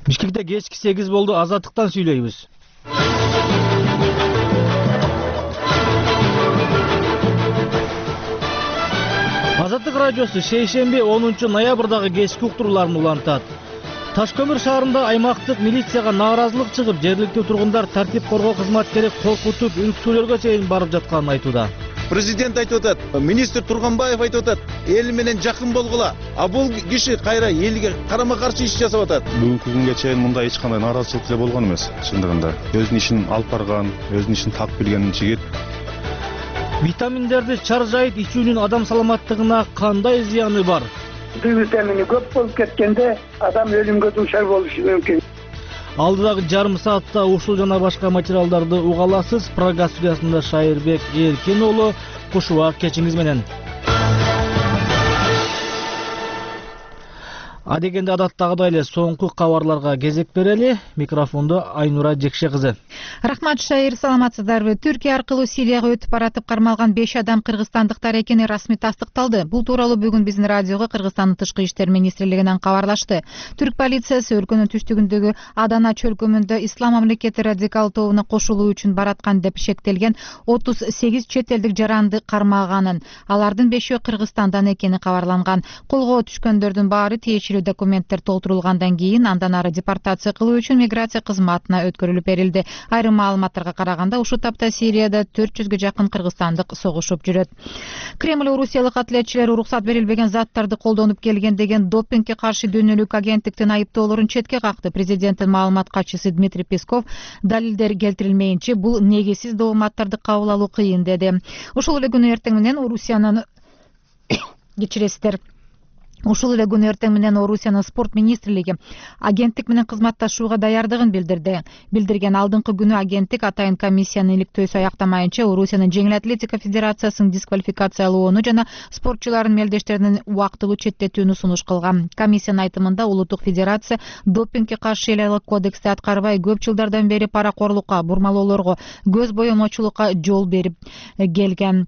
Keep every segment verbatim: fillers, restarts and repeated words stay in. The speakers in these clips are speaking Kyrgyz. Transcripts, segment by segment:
Бишкекте кечки сегиз болду, Азаттыктан сүйлөйбүз. Азаттык радиосу шейшемби онунчу ноябрдагы кечки уктурууларын улантат. Таш көмүр шаарында аймактык милицияга нааразылык чыгып, жергиликтүү тургундар тартип коргоо кызматкери коркутуп, үркүтүүлөргө чейин барып жатканын айтууда. Президент айтып атат, министр Турганбаев айтып атат, эл менен жакын болгула. А бул киши кайра элге карама-каршы иш жасап атат. Бүгүнкү күнгө чейин мындай эч кандай нааразычылык эле болгон эмес, чындыгында. Өзүнүн ишин алып барган, өзүнүн ишин так билген жигит. Витаминдерди чаржайыт ичүүнүн адам саламаттыгына кандай зыяны бар? Д витамини көп болуп кеткенде адам өлүмгө дуушар болушу мүмкүн. Алдыдагы жарым саатта ушул жана башка материалдарды уга аласыз. Программа студиясында Шайырбек Эркен уулу, кушуа кечиңиз менен. Адегенде адаттагыдай эле соңку кабарларга кезек берели. Микрофондо Айнура Жекше кызы. Рахмат, Шайыр, саламатсыздарбы? Түркия аркылуу Сирияга өтүп баратып кармалган беш адам кыргызстандыктар экени расмий тастыкталды. Бул тууралуу бүгүн биздин радиого Кыргызстандын тышкы иштер министрлигинен кабарлашты. Түрк полициясы өлкөнүн түштүгүндөгү Адана чөлкөмүндө Ислам мамлекети радикал тобуна кошулуу үчүн бараткан деп шектелген отуз сегиз чет элдик жаранды кармаганын, алардын бешөө Кыргызстандан экени кабарланган. Колго түшкөндөрдүн баары тиешелүү документтер толтурулгандан кийин андан ары депортация кылуу үчүн миграция кызматына өткөрүлүп берилди. Айрым маалыматтарга караганда, ушул тапта Сирияда төрт жүзгө жакын кыргызстандык согушуп жүрөт. Кремль орусиялык атлетчилер уруксат берилбеген заттарды колдонуп келген деген допингге каршы дүйнөлүк агенттиктин айыптоолорун четке какты. Президенттин маалымат катчысы Дмитрий Песков далилдер келтирилмейинче бул негизсиз дооматтарды кабыл алуу кыйын деди. Ушул эле күнү эртең менен Орусиянын кечиресиздер Ушул эле күнү эртең менен Орусиянын спорт министрлиги агенттик менен кызматташууга даярдыгын билдирди. Билдирген алдыңкы күнү агенттик атайын комиссиянын иликтөөсү аяктамайынча Орусиянын жеңил атлетика федерациясынын дисквалификациялоону жана спортчулардын мелдештеринин убактылуу четтетүүнү сунуш кылган. Комиссиянын айтымында улуттук федерация допингге каршы эл айылык кодексти аткарбай, көп жылдардан бери паракорлукка, бурмалоолорго, көз боемочулукка жол берип келген.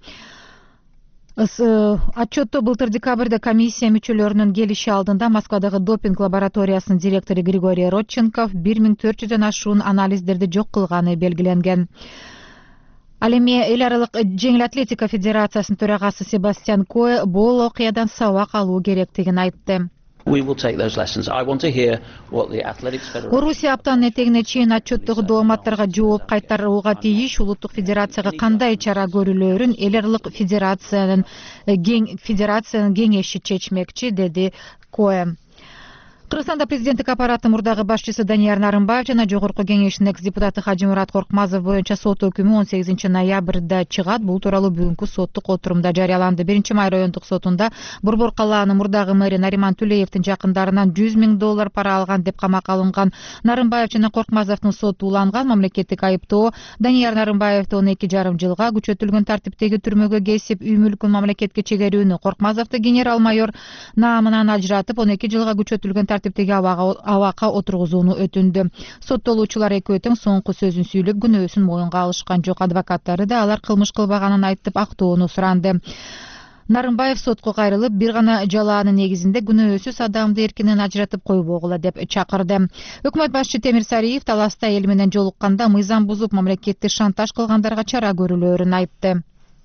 Отчетто былтыр декабрда комиссия мүчөлөрүнүн келиши алдында Москвадагы допинг лабораториясынын директору Григорий Родченков бир миң төрт жүздөн ашуун анализдерди жок кылганы белгиленген. Ал эми эл аралык жеңил атлетика федерациясынын төрагасы Себастьян Кое бул окуядан сабак алуу керектигин айтты. Орусия аптанын этегине чейин отчеттогу дооматтарга жооп кайтарууга тийиш, улуттук федерацияга кандай чара көрүлөөрүн эл аралык федерациянын федерациянын кеңеши чечмекчи, деди Кое. Кыргызстанда президенттик аппараттын мурдагы башчысы Данияр Нарымбаев жана жогорку кеңештин экс-депутаты Хажимурат Коркмазов боюнча сот өкүмү он сегизинчи ноябрда чыгат. Бул тууралуу бүгүнкү соттук отурумда жарыяланды. Биринчи май райондук сотунда Борбор калаанын мурдагы мэри Нариман Түлеевдин жакындарынан жүз миң доллар пара алган деп камакка алынган Нарымбаев жана Коркмазовдун соту уланган. Мамлекеттик айыптоо Данияр Нарымбаевди он эки жарым жылга күчөтүлгөн тартиптеги түрмөгө кесип, үй мүлкүн мамлекетке чегерүүнү, Коркмазовду генерал майор наамынан ажыратып, он эки жылга күчөтүлгөн тартиптеги абакка отургузууну өтүндү. Соттолуучулар экөө тең соңку сөзүн сүйлөп, күнөөсүн моюнга алышкан жок. Адвокаттары да алар кылмыш кылбаганын айтып, актоону суранды. Нарымбаев сотко кайрылып, бир гана жалаанын негизинде күнөөсүз адамды эркинен ажыратып койбогула деп чакырды. Өкмөт башчы Темир Сариев таласта эл менен жолукканда мыйзам бузуп, мамлекетти шантаж кылгандарга чара көрүлөөрүн айтты.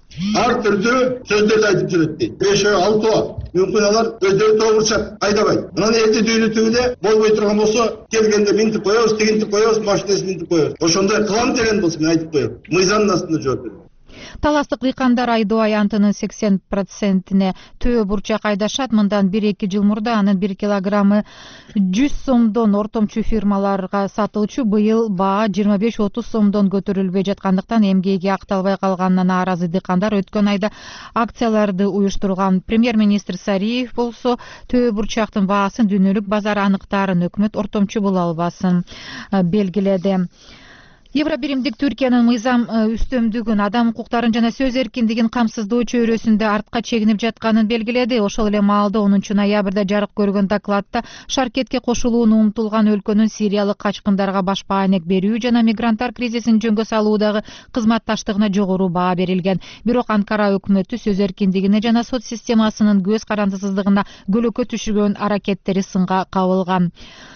Ар түрдүү сөздөрдү айтып жүрөт дейт. Бешөө алтоо мүмкүн алар өздөрү тоогурчап айдабайт. Анан эрте дүйнө түбүнө болбой турган болсо, келгенде минтип коебуз, тигинтип коебуз, машинесин минтип коебуз. Ошондой кылам деген болсо мен айтып коем. Мыйзамдын астында жооп берем. Таластык дыйкандар айдоо аянтынын сексен процентине төө бурчак айдашат. Мындан бир эки жыл мурда анын бир килограммы жүз сомдон ортомчу фирмаларга сатылчу, быйыл баа жыйырма беш отуз сомдон көтөрүлбөй жаткандыктан эмгеги акталбай калганына нааразы дыйкандар өткөн айда акцияларды уюштурган. Премьер-министр Сариев болсо төө бурчактын баасын дүйнөлүк базар аныктаарын, өкмөт ортомчу боло албасын белгиледи. Евробиримдик Түркиянын мыйзам үстөмдүгүн, адам укуктарын жана сөз эркиндигин камсыздоо чөйрөсүндө артка чегинип жатканын белгиледи. Ошол эле маалда онунчу ноябрда жарык көргөн докладта шаркетке кошулууну умтулган өлкөнүн сириялык качкындарга баш баанек берүү жана мигранттар кризисин жөнгө салуудагы кызматташтыгына жогору баа берилген. Бирок Анкара өкмөтү сөз эркиндигине жана сот системасынын көз карандысыздыгына көлөкө түшүргөн аракеттери сынга кабылган.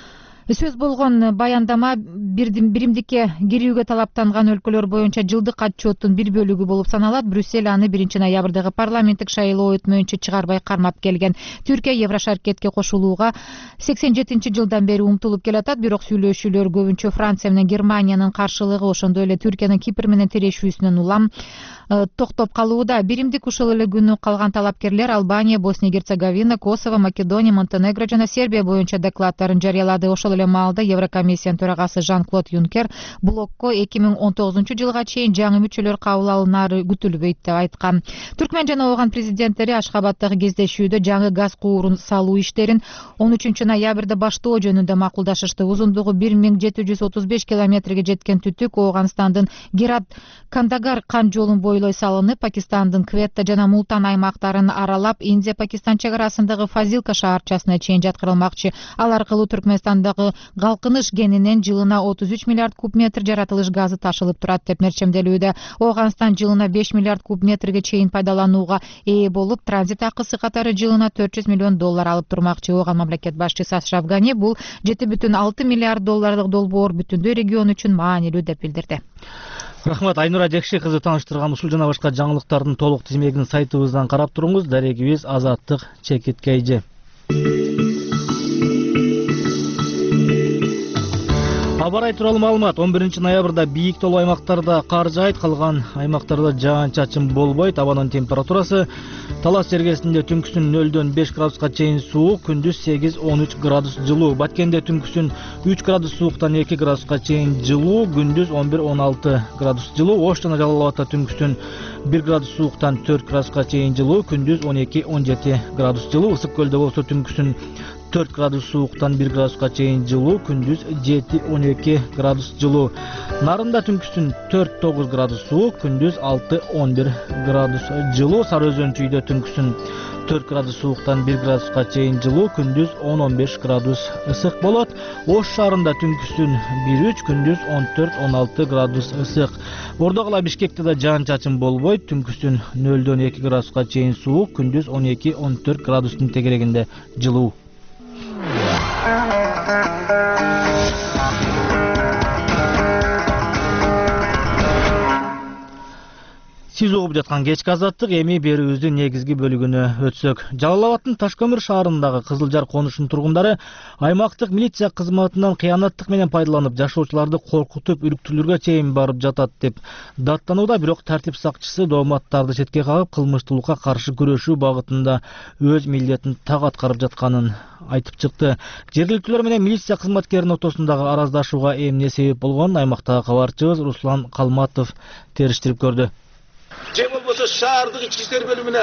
Сөз болгон баяндама биримдикке кирүүгө талаптанган өлкөлөр боюнча жылдык отчеттун бир бөлүгү болуп саналат. Брюссель аны биринчи ноябрдагы парламенттик шайлоо өтмөйүнчө чыгарбай кармап келген. Түркия Еврошаркетке кошулууга сексен жетинчи жылдан бери умтулуп келатат, бирок сүйлөшүүлөр көбүнчө Франция менен Германиянын каршылыгы, ошондой эле Түркиянын Кипр менен тирешүүсүнөн улам токтоп калууда. Биримдик ушул эле күнү калган талапкерлер Албания, Босния Герцеговина, Косово, Македония, Монтенегро жана Сербия боюнча докладдарын жарыялады. Ошол эле маалда Еврокомиссиянын төрагасы Жан-Клод Юнкер блокко эки миң он тогузунчу жылга чейин жаңы мүчөлөр кабыл алынары күтүлбөйт деп айткан. Түркмен жана Ооган президенттери Ашхабадтагы кездешүүдө жаңы газ куурун салуу иштерин он үчүнчү ноябрда баштоо жөнүндө макулдашышты. Узундугу бир миң жети жүз отуз беш километрге жеткен түтүк Ооганстандын Герат Кандагар кан жолун бойлой салынып, Пакистандын Кветта жана Мултан аймактарын аралап, Индия Пакистан чек арасындагы Фазилка шаарчасына чейин жаткырылмакчы. Ал аркылуу Түркмөнстандагы галкыныш кенинен жылына отуз үч миллиард куб метр жаратылыш газы ташылып турат деп мерчемделүүдө. Ооганстан жылына беш миллиард куб метрге чейин пайдаланууга ээ болуп, транзит акысы катары жылына төрт жүз миллион доллар алып турмакчы. Ооган мамлекет башчысы Ашраф Гани бул жети бүтүн алты миллиард долларлык долбоор бүтүндөй регион үчүн маанилүү деп билдирди. Рахмат, Айнура Жекши кызы тааныштырган ушул жана башка жаңылыктардын толук тизмегин сайтыбыздан карап туруңуз. Дарегибиз Азаттык Чекиткейжи. Абарай тууралуу маалымат. он биринчи ноябрда бийик толуу аймактарда кар жаайт, калган аймактарда жаан-чачын болбойт. Абанын температурасы Талас жергесинде түнкүсүн нөлдөн беш градуска чейин суук, күндүз сегиз он үч градус жылуу. Баткенде түнкүсүн үч градус сууктан эки градуска чейин жылуу, күндүз он бир он алты градус жылуу. Ош жана Жалал Абадта түнкүсүн бир градус сууктан төрт градуска чейин жылуу, күндүз он эки он жети градус жылуу. Ысык көлдө болсо түнкүсүн төрт градус сууктан бир градуска чейин жылуу, күндүз жети он эки градус жылуу. Нарында түнкүсүн төрт тогуз градус суук, күндүз алты он бир градус жылуу. Сары Өзөн чүйдө түнкүсүн төрт градус сууктан бир градуска чейин жылуу, күндүз он он беш градус ысык болот. Ош шаарында түнкүсүн бир үч, күндүз он төрт он алты градус ысык. Ордо кала Бишкекте да жаан-чачын болбойт, түнкүсүн нөлдөн эки градуска чейин суук, күндүз он эки он төрт градустун тегерегинде жылуу. Сиз угуп жаткан кечки азаттык, эми берүүбүздүн негизги бөлүгүнө өтсөк. Жалал Абадтын Ташкөмүр шаарындагы Кызылжар конушунун тургундары аймактык милиция кызматынан кыянаттык менен пайдаланып, жашоочуларды коркутуп, үрүктүрүүгө чейин барып жатат деп даттанууда. Бирок тартип сакчысы дооматтарды четке кагып, кылмыштуулукка каршы күрөшүү багытында өз милдетин так аткарып жатканын айтып чыкты. Жергиликтүүлөр менен милиция кызматкеринин ортосундагы араздашууга эмне себеп болгонун аймактагы кабарчыбыз Руслан Калматов териштирип көрдү. Же болбосо шаардык ички иштер бөлүмүнө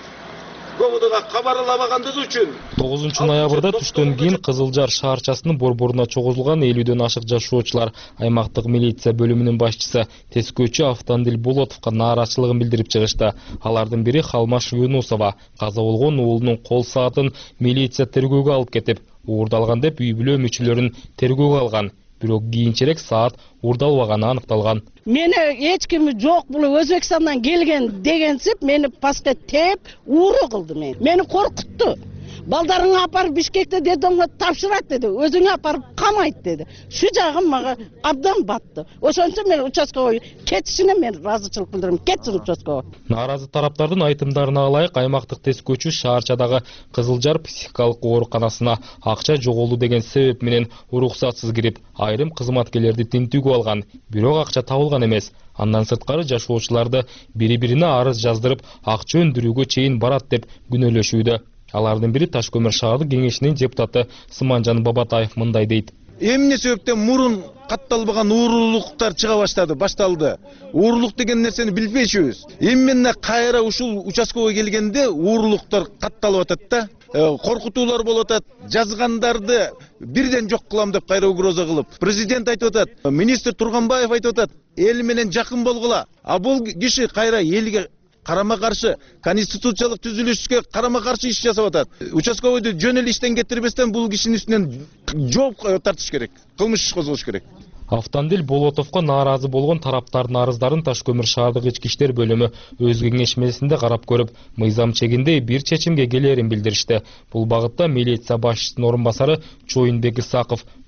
көбүдөгө кабарламагандыгы үчүн тогузунчу ноябрда түштөн кийин Кызылжар шаарчасынын борборуна чогулган элүүдөн ашык жашоочулар аймактык милиция бөлүмүнүн башчысы Тескөөчү Автандил Болотовго нааразычылыгын билдирип чыгышты. Алардын бири Халмаш Юнусова каза болгон уулунун кол саатын милиция тергөөгө алып кетип, уурдалган деп үй бүлө мүчөлөрүн тергөөгө алган. Бирок кийинчерээк саат уурдалбаганы аныкталган. Мени эч ким жок, бул Өзбекстандан келген дегенсип мени паска теп, ууру кылды мени. Мени коркутту. Балдарыңы апарып Бишкекте дедомго тапшырат деди. Өзүңө апарып камайт деди. Шу жагым мага абдан батты. Ошончо мен участкага кетишине мен ыраазычылык билдирем. Кетсин участкага. Нааразы тараптардын айтымдарына ылайык, аймактык тескөөчү шаарчадагы Кызылжар психикалык ооруканасына акча жоголду деген себеп менен уруксатсыз кирип, айрым кызматкерлерди тинтүүгө алган. Бирок акча табылган эмес. Андан сырткары жашоочуларды бири-бирине арыз жаздырып, акча өндүрүүгө чейин барат деп күнөөлөшүүдө. Алардын бири Ташкөмүр шаардык кеңешинин депутаты Сыманжан Бабатаев мындай дейт. Эмне себептен мурун катталбаган уурулуктар чыга баштады, башталды. Уурулук деген нерсени билбейчүбүз. Эмне кайра ушул участкага келгенде уурулуктар катталып атат да. Коркутуулар болуп атат, жазгандарды бирден жок кылам деп кайра угроза кылып. Президент айтып атат, министр Турганбаев айтып атат, эл менен жакын болгула. А бул киши кайра элге карама каршы, конституциялык түзүлүшкө карама каршы иш жасап атат. Участковойду жөн эле иштен кетирбестен бул кишинин үстүнөн жооп тартыш керек, кылмыш иш козгош керек. Автандил Болотовго нааразы болгон тараптардын арыздарын Ташкөмүр шаардык ички иштер бөлүмү өз кеңешмесинде карап көрүп, мыйзам чегинде бир чечимге келерин билдиришти. Бул багытта милиция башчысынын орун басары Чоюнбек Исаков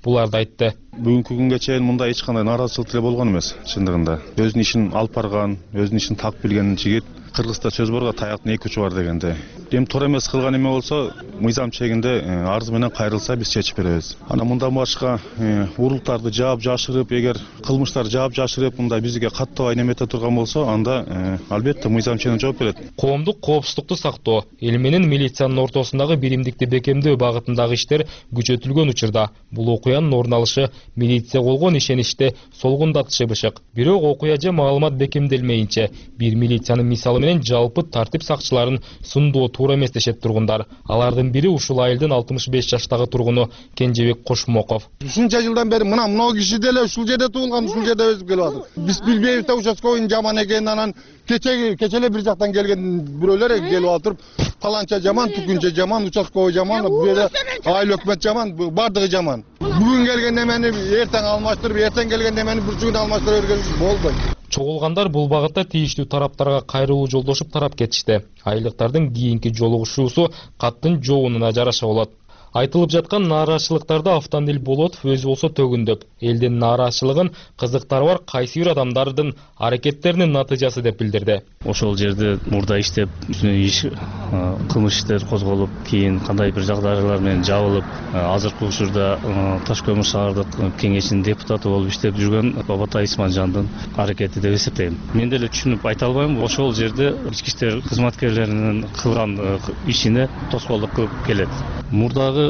буларды айтты. Бүгүнкү күнгө чейин мында эч кандай нааразычылык деле болгон эмес. Чындыгында өзүнүн ишин алып барган, өзүнүн ишин так билген жигит. Кыргызда сөз барга таяктын эки учу бар дегенде. Эми туура эмес кылган эме болсо, мыйзам чегинде арыз менен кайрылса биз чечип беребиз. Анан мындан башка уруктарды жаап жашырып, эгер кылмыштар жаап жашырып, мында бизге каттабай немете турган болсо, анда албетте мыйзам чегинде жооп берет. Коомдук коопсуздукту сактоо, эл менен милициянын ортосундагы биримдикти бекемдөө багытындагы иштер күчөтүлгөн учурда бул окуянын орун алышы милиция болгон ишеничти солгундатышы бышык. Бирок окуя же маалымат бекемделмейинче бир милициянын мисалы менен жалпы тартип сакчыларын сындоо туура эмес дешет тургундар. Алардын бири ушул айылдын алтымыш беш жаштагы тургуну Кенжебек Кошмоков. Ушунча жылдан бери мына мына киши деле ушул жерде туулган, ушул жерде өсүп келип атат. Биз билбейбиз да участковыйдын жаман экенин, анан кече кечеле бир жактан келген бирөөлөр келип атып, паланча жаман, түкүнчө жаман, участковый жаман, бу жерде айыл өкмөт жаман, бардыгы жаман. Бүгүн келген немени эртең алмаштырып, эртең келген немени бүрчү күнү алмаштыра берген болбойт. Чогулгандар бул багытта тийиштүү тараптарга кайрылуу жолдошуп тарап кетишти. Айылдыктардын кийинки жолугушуусу каттын жоонуна жараша болот. Айтылып жаткан нааразычылыктарда Автандил Болотов өзү болсо төгүндөп, элдин нааразычылыгын кызыктары бар кайсы бир адамдардын аракеттеринин натыйжасы деп билдирди. Ошол жерде мурда иштеп, иш кылмыш иштер козголуп, кийин кандай бир жагдайлар менен жабылып, азыркы учурда Ташкөмүр шаардык кеңешинин депутаты болуп иштеп жүргөн Бабатай Исманжандын аракети деп эсептейм. Мен деле түшүнүп айта албайм, ошол жерде ички иштер кызматкерлеринин кылган ишине тоскоолдук кылып келет. Мурдагы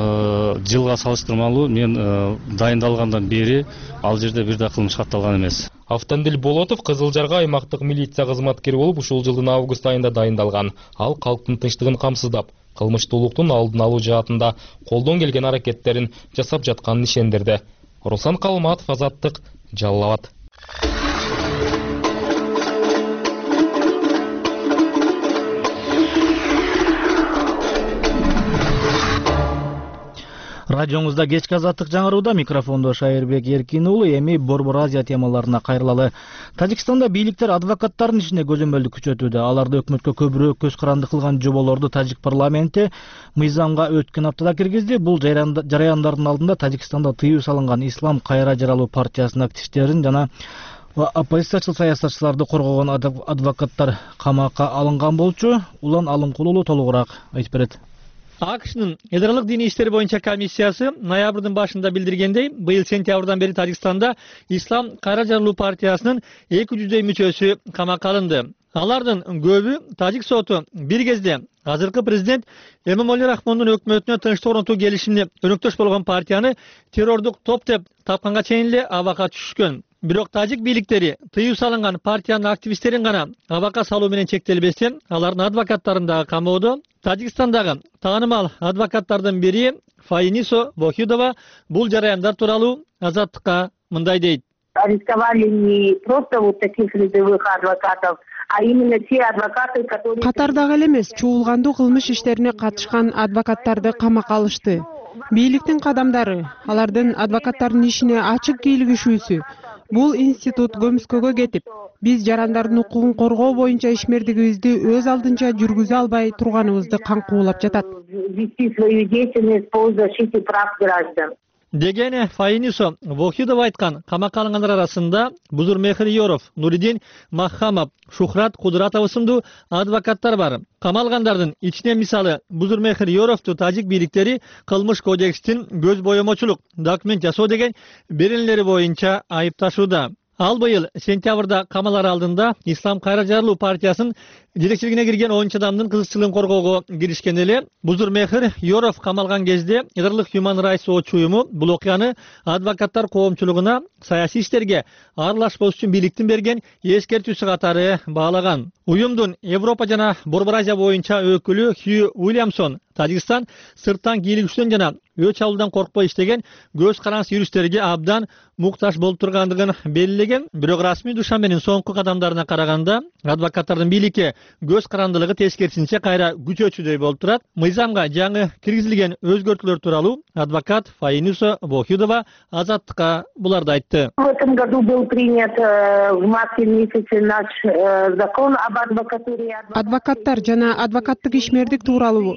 жылга салыштырмалуу мен дайындалгандан бери ал жерде бир да кылмыш катталган эмес. Автандил Болотов Кызылжарга аймактык милиция кызматкери болуп ушул жылдын август айында дайындалган. Ал калктын тынчтыгын камсыздап, кылмыштуулуктун алдын алуу жаатында колдон келген аракеттерин жасап жатканын ишендирди. Руслан Калматов, Азаттык, Жалал Абад. Радионузда кечки Азаттык жаңырууда, микрофондо Шайырбек Эркин уулу. Эми Борбор Азия темаларына кайрылалы. Тажикстанда бийликтер адвокаттардын ишине көзөмөлдү күчөтүүдө. Аларды өкмөткө көбүрөөк көз каранды кылган жоболорду тажик парламенти мыйзамга өткөн аптада киргизди. Бул жараяндардын алдында Тажикстанда тыюу салынган Ислам кайра жаралуу партиясынын активисттерин жана оппозициячыл саясатчыларды коргогон адвокаттар камакка алынган болчу. Улан Алымкулуу толугураак айтып берет. АКШнын эл аралык диний иштер боюнча комиссиясы ноябрдын башында билдиргендей, быйыл сентябрдан бери Тажикстанда Ислам кайра жаралуу партиясынын эки жүздөй мүчөсү камакка алынды. Алардын көбү тажик соту бир кезде азыркы президент Эмомали Рахмондун өкмөтүнө тынчтык орнотуу келишимине өнөктөш болгон партияны террордук топ деп тапканга чейин эле абакка түшүшкөн. Бирок тажик бийликтери тыюу салынган партиянын активисттерин гана абакка салуу менен чектелбестен, алардын адвокаттарын дагы камоодо. Тажикстандагы таанымал адвокаттардын бири Фаинисо Вохидова бул жараяндар тууралуу Азаттыкка мындай дейт. Арестовали не просто вот таких рядовых адвокатов, а именно те адвокаты, которые... Катардагы эле эмес, чуулгандуу кылмыш иштерине катышкан адвокаттарды камакка алышты. Бийликтин кадамдары, алардын адвокаттардын ишине ачык кийлигишүүсү. Бул институт көмүскөгө кетип, биз жарандардын укугун коргоо боюнча ишмердигибизди өз алдынча жүргүзө албай турганыбызды каңкуулап жатат. Вести свою деятельность по защите прав граждан. Дегене Фаинисо Вохидова айткан камакка алынгандар арасында Бузурмехир Yorov, Нуридин Махамов, Шухрат Кудратов сындуу адвокаттар бар. Камалгандардын ичинен мисалы Бузурмехир Yorovду тажик бийликтери кылмыш кодекстин көз боемочулук документ жасоо деген беренелери боюнча айыпташууда. Ал быйыл сентябрда камалар алдында Ислам кайра жаралуу партиясынын жетекчилигине кирген онунчу адамдын кызыкчылыгын коргоого киришкен эле Бузурмехир Yorov камалган кезде эл аралык Human Rights Watch уюму бул окуяны адвокаттар коомчулугуна саясий иштерге аралашпоос үчүн бийликтин берген эскертүүсү катары баалаган. Уюмдун Европа жана Борбор Азия боюнча өкүлү Хью Уильямсон Тажикстан сырттан кийлигүүсүнөн жана өч алуудан коркпой иштеген көз карансыз юристтерге абдан муктаж болуп тургандыгын белгилеген. Бирок расмий Душанбенин соңку кадамдарына караганда адвокаттардын бийликке көз карандылыгы тескерисинче кайра күчөчүдөй болуп турат. Мыйзамга жаңы киргизилген өзгөртүүлөр тууралуу адвокат Фаинисо Вохидова Азаттыкка буларды айтты. В этом году был принят в марте месяце наш закон об адвокатуре. Адвокаттар жана адвокаттык ишмердик тууралуу мыйзам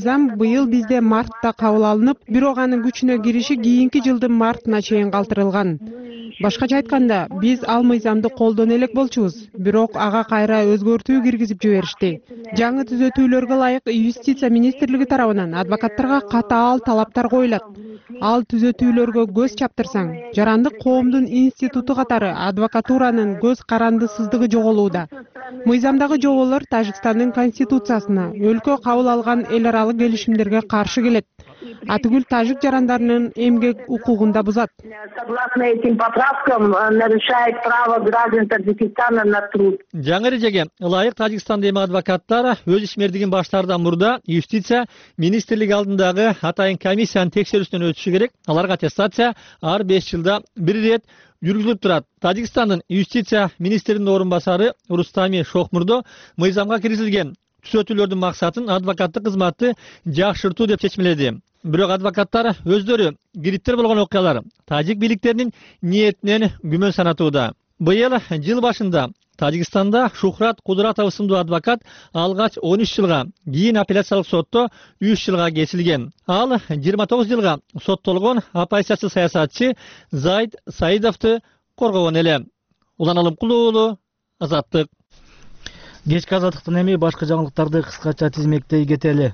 мыйзам быйыл бизде мартта кабыл алынып, бирок анын күчүнө кириши кийинки жылдын мартына чейин калтырылган. Башкача айтканда, биз ал мыйзамды колдоно элек болчубуз, бирок ага кайра өзгөртүү киргизип жиберишти. Жаңы түзөтүүлөргө ылайык юстиция министрлиги тарабынан адвокаттарга катаал талаптар коюлат. Ал түзөтүүлөргө көз чаптырсаң, жарандык коомдун институту катары адвокатуранын көз карандысыздыгы жоголууда. Мыйзамдагы жоболор Тажикстандын конституциясына, өлкө кабыл алган эл аралык келишимдерге каршы келет. Атүгүл тажик жарандарынын эмгек укугун да бузат. Согласно этим поправкам, нарушает право граждан Таджикистана на труд. Жаңы эрежеге ылайык Тажикстанда эми адвокаттар өз ишмердигин баштаардан мурда юстиция министрлиги алдындагы атайын комиссиянын текшерүүсүнөн өтүшү керек. Аларга аттестация ар беш жылда бир ирет жүргүзүлүп турат. Тажикстандын юстиция министринин орун басары Рустами Шохмурдо мыйзамга киргизилген түзөтүүлөрдүн максатын адвокаттык кызматты жакшыртуу деп чечмеледи. Бирок адвокаттар өздөрү кириптер болгон окуялар тажик бийликтеринин ниетинен күмөн санатууда. Быйыл жыл башында Тажикстанда Шухрат Кудратов ысымдуу адвокат алгач он үч жылга, кийин апелляциялык сотто үч жылга кесилген. Ал жыйырма тогуз жылга соттолгон оппозициячы саясатчы Зайд Саидовду коргогон эле. Улан Алымкулуу уулу, Азаттык. Кечки азаттыктан эми башка жаңылыктарды кыскача тизмектей кетели.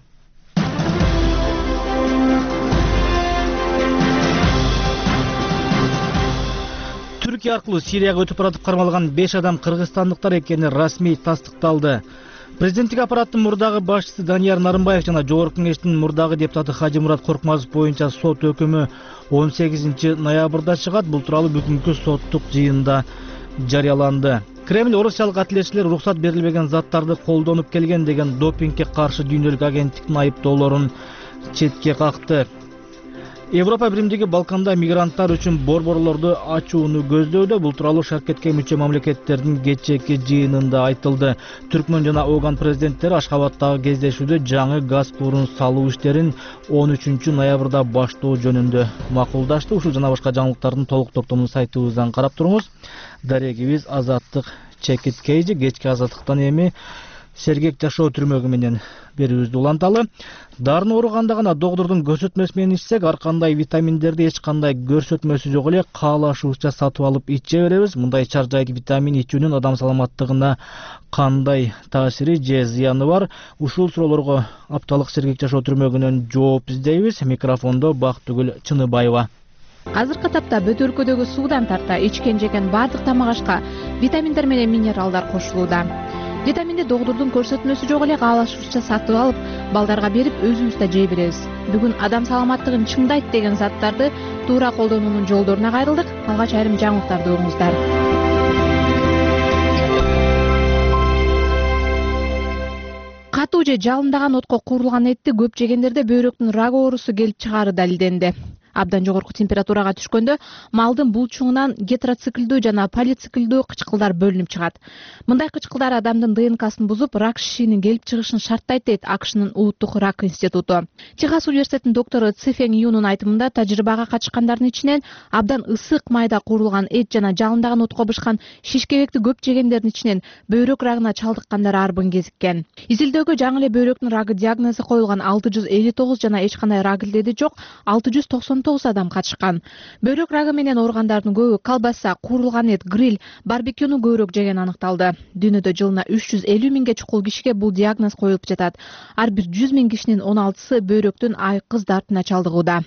Түркия аркылуу Сирияга өтүп баратып кармалган беш адам кыргызстандыктар экени расмий тастыкталды. Президенттик аппараттын мурдагы башчысы Данияр Нарымбаев жана Жогорку Кеңештин мурдагы депутаты Хажимурат Коркмазов боюнча сот өкүмү он сегизинчи ноябрда чыгат. Бул тууралуу бүгүнкү соттук жыйында жарыяланды. Кремль орусиялык атлетчилер уруксат берилбеген заттарды колдонуп келген деген допингге каршы дүйнөлүк агенттиктин айыптоолорун четке какты. Европа биримдиги Балканда мигранттар үчүн борборлорду ачууну көздөүүдө. Бул тууралуу шаркетке мүчө мамлекеттердин кечээки жыйынында айтылды. Түркмөн жана Оган президенттери Ашхабадтагы кездешүүдө жаңы газ куурун салуу иштерин он үчүнчү ноябрда баштоо жөнүндө макулдашты. Ушул жана башка жаңылыктардын толук топтомун сайтыбыздан карап туруңуз. Дарегибиз Азаттык Чекит Кейжи. Кечки азаттыктан эми сергек жашоо түрмөгү менен берүүбүздү уланталы. Дарын ооруганда гана доктурдун көрсөтмөсү менен ичсек, ар кандай витаминдерди эч кандай көрсөтмөсү жок эле каалашууча сатып алып иче беребиз. Мындай чаржайт витамин ичүүнүн адам саламаттыгына кандай таасири же зыяны бар? Ушул суроолорго апталык сергек жашоо түрмөгүнөн жооп издейбиз. Микрофондо Бактыгүл Чыныбаева. Азыркы тапта Бөтөркөдөгү суудан тарта ичкен жеген бардык тамак ашка витаминдер менен минералдар кошулууда. Витаминди доктурдун көрсөтмөсү жок эле каалашууча сатып алып, балдарга берип, өзүбүз да жей беребиз. Бүгүн адам саламаттыгын чыңдайт деген заттарды туура колдонуунун жолдоруна кайрылдык. Алгач айрым жаңылыктарды угуңуздар. Катуу же жалындаган отко куурулган этти көп жегендерде бөйрөктүн рак оорусу келип чыгаары далилденди. Абдан жогорку температурага түшкөндө малдын булчуңунан гетероциклдүү жана полициклдүү кычкылдар бөлүнүп чыгат. Мындай кычкылдар адамдын ДНКсын бузуп, рак шишинин келип чыгышын шарттайт дейт АКШнын улуттук рак институту. Техас университетинин доктору Цифен Юнун айтымында, тажрыйбага катышкандардын ичинен абдан ысык майда куурулган эт жана жалындаган отко бышкан шишкебекти көп жегендердин ичинен бөйрөк рагына чалдыккандар арбын кезиккен. Изилдөөгө жаңы эле бөйрөктүн рагы диагнозу коюлган алты жүз элүү тогуз жана эч кандай рак илдеди жок алты жүз токсон тогуз адам катышкан. Бөйрөк рагы менен ооругандардын көбү колбаса, куурулган эт, гриль, барбекюну көбүрөөк жеген аныкталды. Дүйнөдө жылына үч жүз элүү миңге чукул кишиге бул диагноз коюлуп жатат. Ар бир жүз миң кишинин он алтысы бөйрөктүн айкыз дартына чалдыгууда.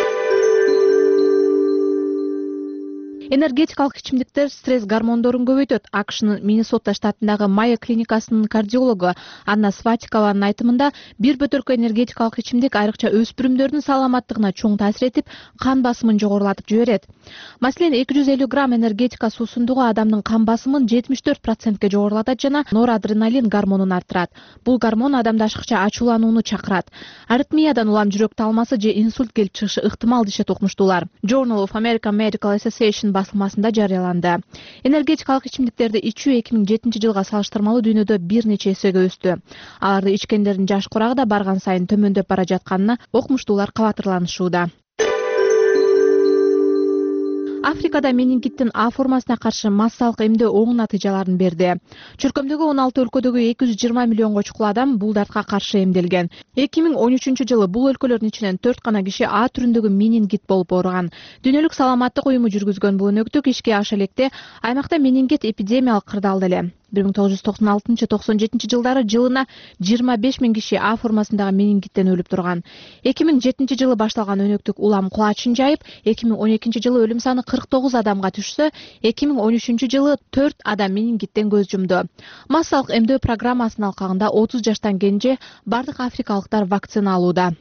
Энергетикалык ичимдиктер стресс гормондорун көбөйтөт. АКШнын Миннесота штатындагы Майо клиникасынын кардиологу Анна Сватикованын айтымында, бир бөтөркө энергетикалык ичимдик айрыкча өспүрүмдөрдүн саламаттыгына чоң таасир этип, кан басымын жогорулатып жиберет. Маселен, эки жүз элүү грамм энергетика суусундугу адамдын кан басымын жетимиш төрт процентке жогорулатат жана норадреналин гормонун арттырат. Бул гормон адамды ашыкча ачууланууну чакырат. Аритмиядан улам жүрөк талмасы же инсульт келип чыгышы ыктымал дешет окумуштуулар. Journal of American Medical Association басылмасында жарыяланды. Энергетикалык ичимдиктерди ичүү эки миң жетинчи жылга салыштырмалуу дүйнөдө бир нече эсеге өстү. Аларды ичкендердин жаш курагы да барган сайын төмөндөп бара жатканына окумуштуулар кабатырланышууда. Африкада менингиттин А формасына каршы массалык эмдөө оң натыйжаларын берди. Чөлкөмдөгү он алты өлкөдөгү эки жүз жыйырма миллионго чукул адам бул дартка каршы эмделген. эки миң он үчүнчү жылы бул өлкөлөрдүн ичинен төрт гана киши А түрүндөгү менингит болуп ооруган. Дүйнөлүк саламаттык уюму жүргүзгөн бул өнөктүк ишке аша электе аймакта менингит эпидемиялык кырдаалды эле. бир миң тогуз жүз токсон алтынчы токсон жетинчи жылдары жылына жыйырма беш миң киши А формасындагы менингиттен өлүп турган. эки миң жетинчи жылы башталган өнөктүк улам кулачын жайып, эки миң он экинчи жылы өлүм саны кырк тогуз адамга түшсө, эки миң он үчүнчү жылы төрт адам менингиттен көз жумду. Массалык эмдөө программасынын алкагында отуз жаштан кенже бардык африкалыктар вакцина алууда.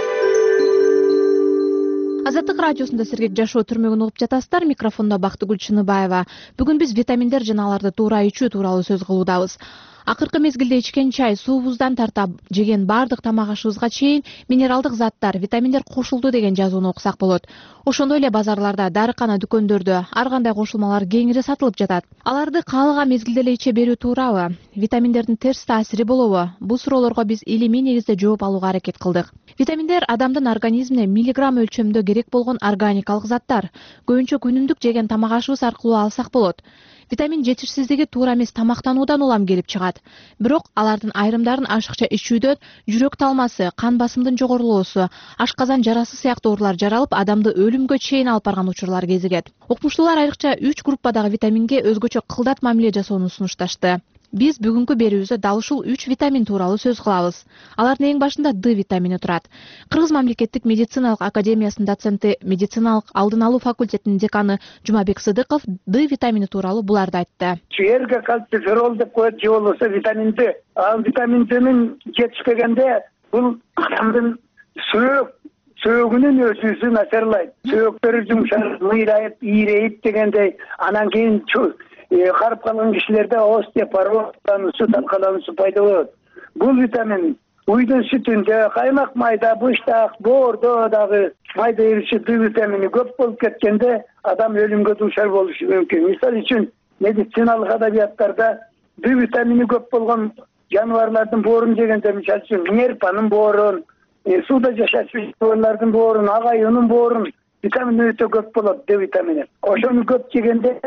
Азаттык радиосунда сергек жашоо түрмөгүн угуп жатасыздар. Микрофондо Бактыгүл Чыныбаева. Бүгүн биз витаминдер жана аларды туура ичүү тууралуу сөз кылуудабыз. Акыркы мезгилде ичкен чай, суубуздан тарта жеген бардык тамак ашыбызга чейин минералдык заттар, витаминдер кошулду деген жазууну окусак болот. Ошондой эле базарларда, дарыкана дүкөндөрдө ар кандай кошулмалар кеңири сатылып жатат. Аларды каалаган мезгилде эле иче берүү туурабы? Витаминдердин терс таасири болобу? Бул суроолорго биз илимий негизде жооп алууга аракет кылдык. Витаминдер адамдын организмине миллиграмм өлчөмдө керек болгон органикалык заттар. Көбүнчө күнүмдүк жеген тамак ашыбыз аркылуу алсак болот. Витамин жетишсиздиги туура эмес тамактануудан улам келип чыгат. Бирок алардын айрымдарын ашыкча ичүүдөн жүрөк талмасы, кан басымдын жогорулоосу, ашказан жарасы сыяктуу оорулар жаралып, адамды өлүмгө чейин алып барган учурлар кезигет. Окумуштуулар айрыкча үч группадагы витаминге өзгөчө кылдат мамиле жасоону сунушташты. Биз бүгүнкү берүүбүздө дал ушул үч витамин тууралуу сөз кылабыз. Алардын эң башында Д витамини турат. Кыргыз мамлекеттик медициналык академиясынын доценти, медициналык алдын алуу факультетинин деканы Жумабек Сыдыков Д витамини тууралуу буларды айтты. Чүйерге кальций, ферол деп коет, же болбосо витамин Д. Ал витамин Д'нин жетишпегенде бул адамдын сөөк сөөгүнүн өсүүсү начарлайт. Сөөктөрү жумшап, мыйрайып, ийрейип дегендей, анан кийин карып калган кишилерде остеопороз, су таркалануусу пайда болот. Бул витамин уйдун сүтүндө, каймак майда, быштак, боордо дагы майда эриши Д витамини көп болуп кеткенде адам өлүмгө дуушар болушу мүмкүн. Мисал үчүн медициналык адабияттарда Д витамини көп болгон жаныбарлардын боорун жегенде, мисал үчүн нерпанын боорун, сууда жашачу жаныбарлардын боорун, агайынын боорун витамин өтө көп болот, Д витамини. Ошону көп жегенде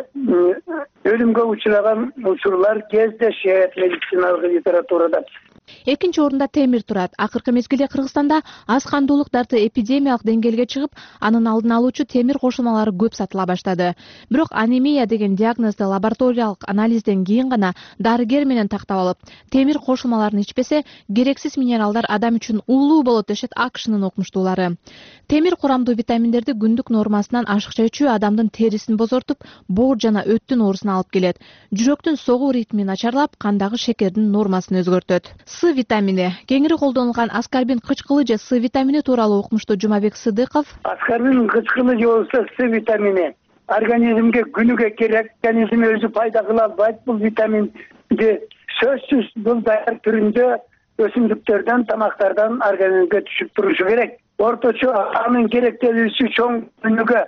өлүмгө учураган учурлар кездешет медициналык литературада. Экинчи орунда темир турат. Акыркы мезгилде Кыргызстанда аз кандуулук дарты эпидемиялык деңгээлге чыгып, анын алдын алуучу темир кошулмалары көп сатыла баштады. Бирок анемия деген диагнозду лабораториялык анализден кийин гана дарыгер менен тактап алып, темир кошулмаларын ичпесе, керексиз минералдар адам үчүн уулуу болот дешет АКШнын окумуштуулары. Темир курамдуу витаминдерди күндүк нормасынан ашыкча ичүү адамдын терисин бозортуп, боор жана өттүн оорусуна алып келет. Жүрөктүн согуу ритмин начарлап, кандагы шекердин нормасын өзгөртөт. С витамини. Кеңири колдонулган аскарбин кычкылы же С витамини тууралуу укмуштуу Жумабек Сыдыков. Аскарбин кычкылы же болсо С витамини организмге күнүгө керек, организм өзү пайда кыла албайт. Бул витаминди сөзсүз бул даяр түрүндө өсүмдүктөрдөн, тамактардан организмге түшүп турушу керек. Орточо анын керектелүүсү чоң күнүгө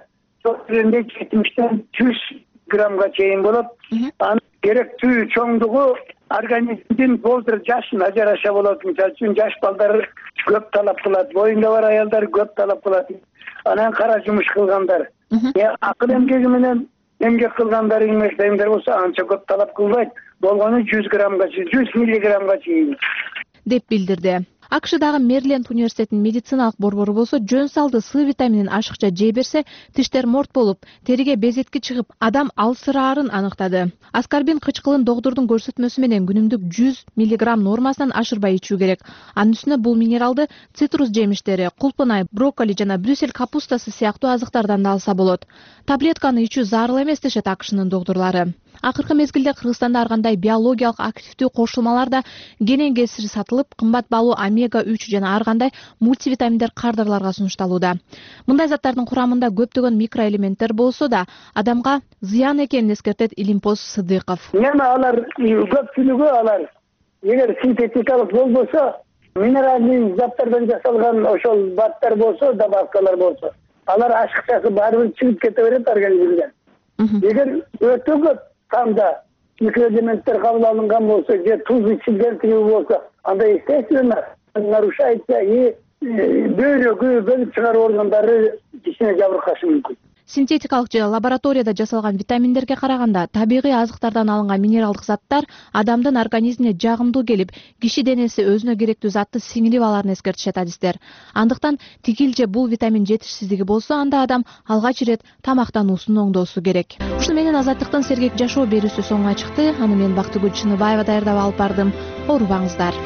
жетимиштен жүз граммга чейин болот. Анын керектүү чоңдугу организмдин болдур жашына жараша болот. Мисалы үчүн жаш балдар көп талап кылат, боюнда бар аялдар көп талап кылат. Анан кара жумуш кылгандар, акыл эмгеги менен эмгек кылгандар, эмгектегендер болсо анча көп талап кылбайт. Болгону жүз граммга, жүз миллиграммга чейин деп билдирди. АКШдагы Мэриленд университетинин медициналык борбору болсо жөн салды С витаминин ашыкча жей берсе, тиштер морт болуп, териге безетки чыгып, адам алсыраарын аныктады. Аскарбин кычкылын доктурдун көрсөтмөсү менен күнүмдүк жүз миллиграмм нормасынан ашырбай ичүү керек. Анын үстүнө бул минералды цитрус жемиштери, кулпунай, брокколи жана брюссель капустасы сыяктуу азыктардан да алса болот. Таблетканы ичүү зарыл эмес дешет АКШнын доктурлары. Акыркы мезгилде Кыргызстанда ар кандай биологиялык активдүү кошулмалар да кенен кесири сатылып, кымбат баалуу омега үч жана ар кандай мультивитаминдер кардарларга сунушталууда. Мындай заттардын курамында көптөгөн микроэлементтер болсо да, адамга зыян экенин эскертет Илимпоз Сыдыков. Мына алар көпчүлүгү алар эгер синтетикалык болбосо, минералдык заттардан жасалган ошол баттар болсо, добавкалар болсо, алар ашыкчасы баары бир чыгып кете берет организмден. Эгер өтө көп канда микроэлементтер кабыл алынган болсо, же туз ичилген болсо, анда естественно нарушается и бөйрөгү, бөлүп чыгаруу органдары кишине жабыркашы мүмкүн. Синтетикалык же лабораторияда жасалган витаминдерге караганда табигый азыктардан алынган минералдык заттар адамдын организмине жагымдуу келип, киши денеси өзүнө керектүү затты сиңирип аларын эскертишет адистер. Андыктан тигил бул витамин жетишсиздиги болсо, анда адам алгач ирет тамактануусун оңдоосу керек. Ушуну менен Азаттыктын сергек жашоо берүүсү соңуна чыкты. Аны мен Бактыгүл Чыныбаева даярдап алып бардым. Оорубаңыздар.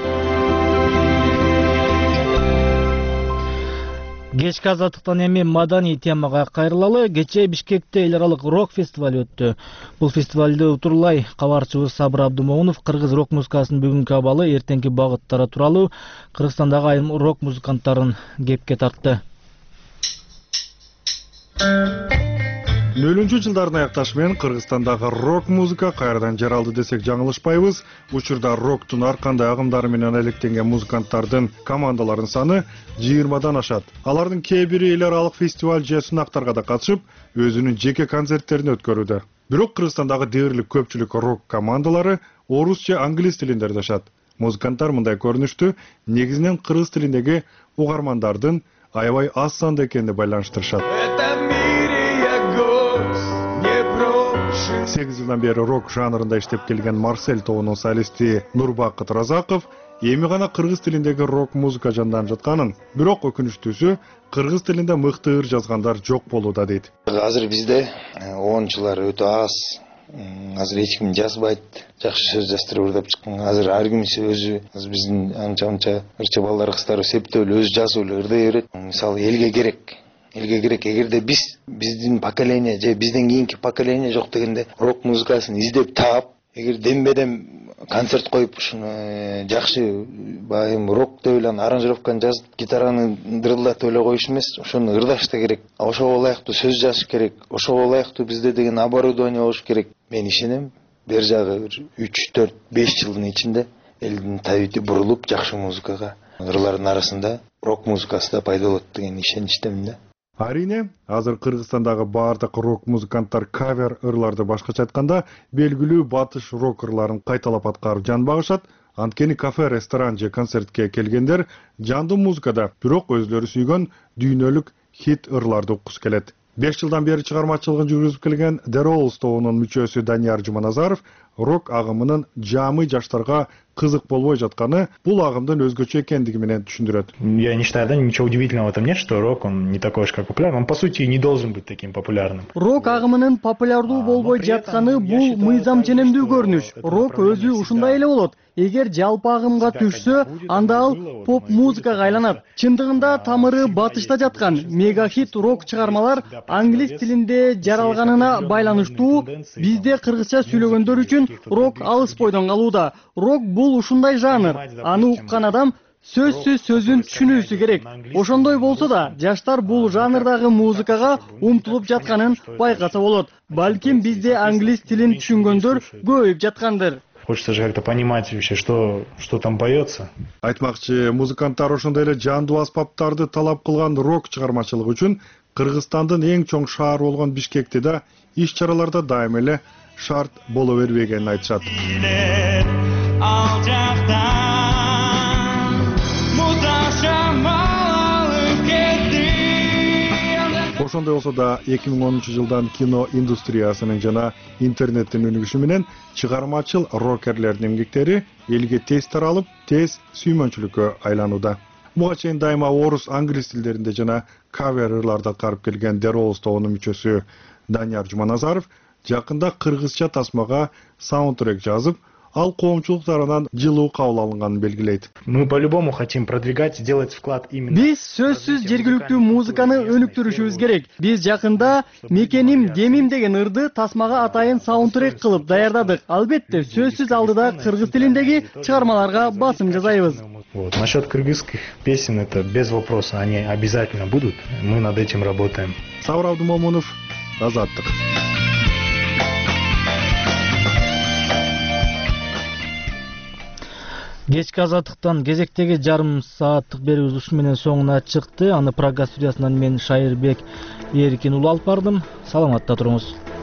Кечки Азаттыктан эми маданий темага кайрылалы. Кечээ Бишкекте эл аралык рок фестиваль өттү. Бул фестивалды утурлай кабарчыбыз Сабыр Абдымоунов кыргыз рок музыкасынын бүгүнкү абалы, эртеңки багыттары тууралуу Кыргызстандагы айрым рок музыканттарын кепке тартты. нөлүнчү жылдардын аякташы менен Кыргызстандагы рок музыка кайрадан жаралды десек жаңылышпайбыз. Учурда роктун ар кандай агымдары менен алектенген музыканттардын командаларынын саны жыйырмадан ашат. Алардын кээ бири эл аралык фестиваль же сынактарга да катышып, өзүнүн жеке концерттерин өткөрүүдө. Бирок Кыргызстандагы дээрлик көпчүлүк рок командалары орус же англис тилинде жашат. Музыканттар мындай көрүнүштү негизинен кыргыз тилиндеги угармандардын аябай аз санда экенине байланыштырышат. сегиз жылдан бери рок жанрында иштеп келген Марсель тобунун солисти Нурбакыт Разаков эми гана кыргыз тилиндеги рок музыка жанданып жатканын, бирок өкүнүчтүүсү кыргыз тилинде мыкты ыр жазгандар жок болууда дейт. Азыр бизде оончулар өтө аз. Азыр эч ким жазбайт, жакшы сөз жаздырып ырдап чыккан. Азыр ар кимиси өзү, азыр биздин анча-мынча ырчы балдар кыздар септеп эле өзү жазып эле ырдай берет. Мисалы элге керек. Элге керек, эгерде биз биздин поколение же бизден кийинки поколение жок дегенде рок музыкасын издеп таап, эгер дембедем концерт коюп ушуну жакшы байым рок деп эле аранжировканы жазып, гитараны дырылдатып эле коюш эмес, ошону ырдаш да керек. Ошого ылайыктуу сөз жазыш керек. Ошого ылайыктуу бизде деген оборудование болуш керек. Мен ишенем, бер жагы үч төрт беш жылдын ичинде элдин табити бурулуп, жакшы музыкага ырлардын арасында рок музыкасы да пайда болот деген ишеничтемин да. Арине, азыр Кыргызстандагы бардык рок музыканттар кавер ырларды башкача айтканда белгилүү батыш рок ырларын кайталап аткарып жан багышат. Анткени кафе, ресторан же концертке келгендер жандуу музыкада, бирок өзлөрү сүйгөн дүйнөлүк хит ырларды уккусу келет. беш жылдан бери чыгармачылыгын жүргүзүп келген The Rolls тобунун мүчөсү Данияр Жуманазаров рок агымынын жамый жаштарга кызык болбой жатканы бул агымдын өзгөчө экендиги менен түшүндүрөт. Я не считаю, да, ничего удивительного в этом нет, что рок, он не такой уж как популярный. Он, по сути, не должен быть таким популярным. Рок агымынын популярдуу болбой жатканы бул мыйзам ченемдүү көрүнүш. Рок өзү ушундай эле болот. Эгер жалпы агымга түшсө, анда ал поп музыкага айланат. Чындыгында тамыры батышта жаткан мегахит рок чыгармалар англис тилинде жаралганына байланыштуу. Бизде кыргызча сүйлөгөндөр үчүн рок алыс бойдон калууда. Рок бул ушундай жанр. Аны уккан адам сөзсүз сөзүн түшүнүүсү керек. Ошондой болсо да, жаштар бул жанрдагы музыкага умтулуп жатканын байкаса болот. Балким бизде англис тилин түшүнгөндөр көбөйүп жаткандыр. Хочется же как-то понимать вообще, что, что там поется. Айтмакчы, музыканттар ошондой эле жандуу аспаптарды талап кылган рок чыгармачылыгы үчүн Кыргызстандын эң чоң шаар болгон Бишкекте да иш чараларда дайым эле шарт боло бербегенин айтышат. Ошондой болсо да эки миң онунчу жылдан кино индустриясынын жана интернеттин өнүгүшү менен чыгармачыл рокерлердин эмгектери элге тез таралып, тез сүймөнчүлүккө айланууда. Буга чейин дайыма орус, англис тилдеринде жана кавер ырларды аткарып келген The Rolls тобунун мүчөсү Данияр Жуманазаров жакында кыргызча тасмага саундтрек жазып, ал коомчулук тарабынан жылуу кабыл алынганын белгилейт. Мы по-любому хотим продвигать, сделать вклад именно. Биз сөзсүз жергиликтүү музыканы өнүктүрүшүбүз керек. Биз жакында Мекеним Демим деген ырды тасмага атайын саундтрек кылып даярдадык. Албетте, сөзсүз алдыда кыргыз тилиндеги чыгармаларга басым жасайбыз. Вот. Насчет кыргызских песен это без вопроса, они обязательно будут. Мы над этим работаем. Сабыр Абдымоунов, Азаттык. Кечки Азаттыктан кезектеги жарым сааттык берүүбүз ушу менен соңуна чыкты. Аны Прага студиясынан мен Шайырбек Эркин улуу алып бардым. Саламатта туруңуз.